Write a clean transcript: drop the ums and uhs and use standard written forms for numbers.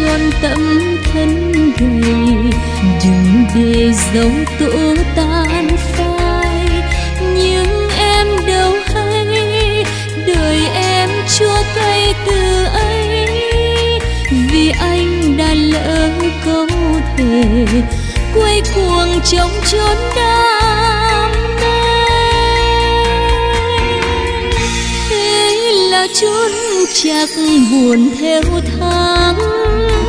tròn tâm thân gầy, đừng để dấu tổ tan phai. Nhưng em đâu hay đời em chua cay từ ấy, vì anh đã lỡ câu thề quay cuồng trong chốn đam mê. Thế là chốn chạc buồn theo tháng,